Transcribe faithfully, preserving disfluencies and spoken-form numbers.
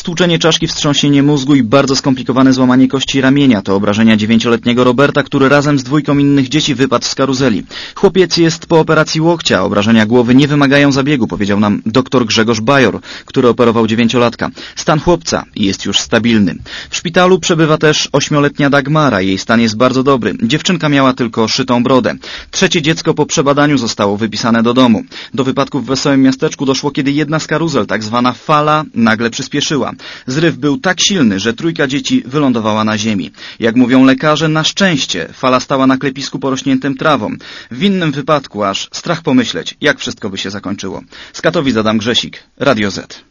Stłuczenie czaszki, wstrząsienie mózgu i bardzo skomplikowane złamanie kości ramienia to obrażenia dziewięcioletniego Roberta, który razem z dwójką innych dzieci wypadł z karuzeli. Chłopiec jest po operacji łokcia, obrażenia głowy nie wymagają zabiegu, powiedział nam dr Grzegorz Bajor, który operował dziewięciolatka. Stan chłopca jest już stabilny. W szpitalu przebywa też ośmioletnia Dagmara, jej stan jest bardzo dobry. Dziewczynka miała tylko szytą brodę. Trzecie dziecko po przebadaniu zostało wypisane do domu. Do wypadku w Wesołym Miasteczku doszło, kiedy jedna z karuzel, tak zwana fala, nagle przyspieszyła. Zryw był tak silny, że trójka dzieci wylądowała na ziemi. Jak mówią lekarze, na szczęście fala stała na klepisku porośniętym trawą. W innym wypadku aż strach pomyśleć, jak wszystko by się zakończyło. Z Katowic Adam Grzesik, Radio Z.